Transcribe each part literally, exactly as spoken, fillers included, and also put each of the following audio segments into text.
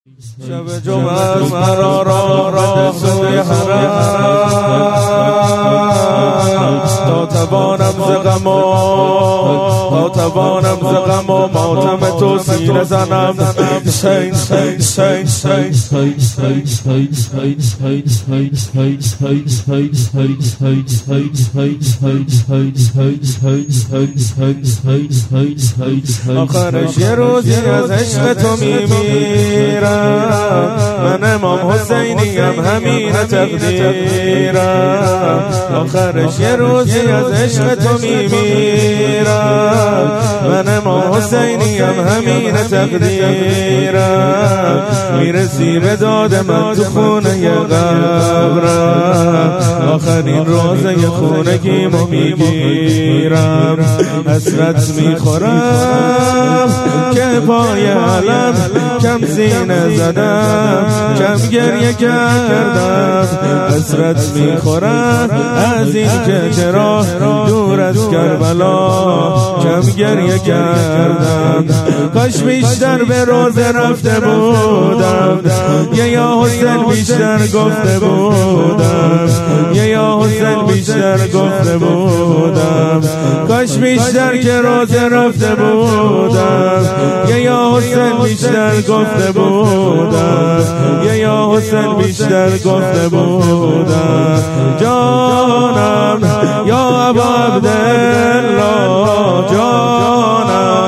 شب جمعه مرا را را سوی حرم تا توانم ز غم و تا توانم ز غم و ماتم تو سینه زنم. حسین حسین آخرش یه روزی از عشق تو میمیرم، من امام حسینیم همین تقدیرم. آخرش یه روزی از عشق تو میمیرم، من امام حسینیم همین تقدیرم. میرسی به داد من تو خونه قبرم، آخرین روزه خونگیمو میگیرم. حسرت میخورم که پای علم کم سینه زدم، کم گریه کردم. حسرت میخورم از این که چرا دور از کربلا کم گریه کردم. کاش بیشتر به روزه رفته بودم، یه یا حسین بیشتر گفته بودم، یه یا حسین بیشتر گفته بودم. کاش بیشتر که روزه رفته بودم، یه یا حسین بیشتر گفته بودم، یه یا حسین بیشتر گفته بودم. جانم یا ابا عبدالله جانم.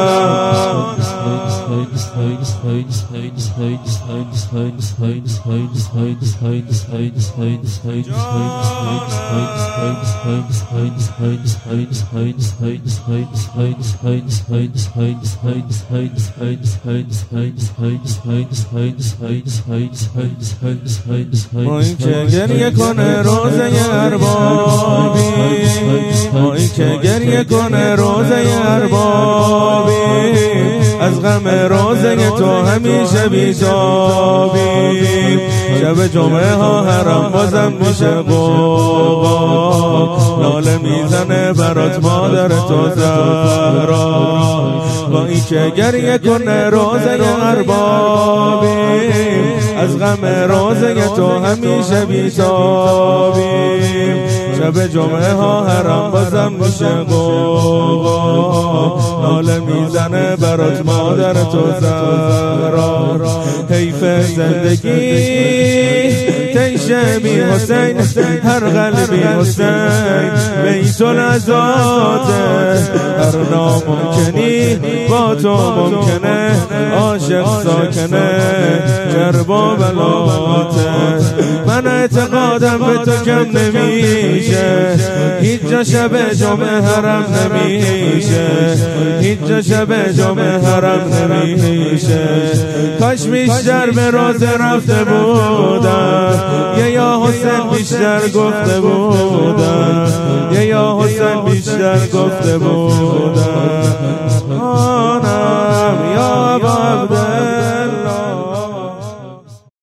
ما این که گریه کنه روزه اربابی، ما این که گریه کنه روزه اربابی، از غم روزه تو همیشه بیتابی. شب جمعه ها حرم بازم میشه قوقا، لاله میزنه برات مادر تو زهرا. با این که گریه کنه روزه اربابی، از غم روزه تو همیشه بیتابی. شب جمعه ها حرم بازم میشه قوقا، لاله میزنه برات مادر تو زهرا. حیف زندگی تیشه بی حسین، هر قلبی حسین بیت العزاته. هر ناممکنی با تو ممکنه، عاشق ساکنه کرب و بلاته. من اعتقادم به تو کم نمیشه، هیچ جا شب جمعه حرم نمیشه، هیچ جا شب جمعه حرم نمیشه. کاش بیشتر به روزه رفته بودم، یه یا حسین بیشتر گفته بودم، یه یا حسین بیشتر گفته بودم.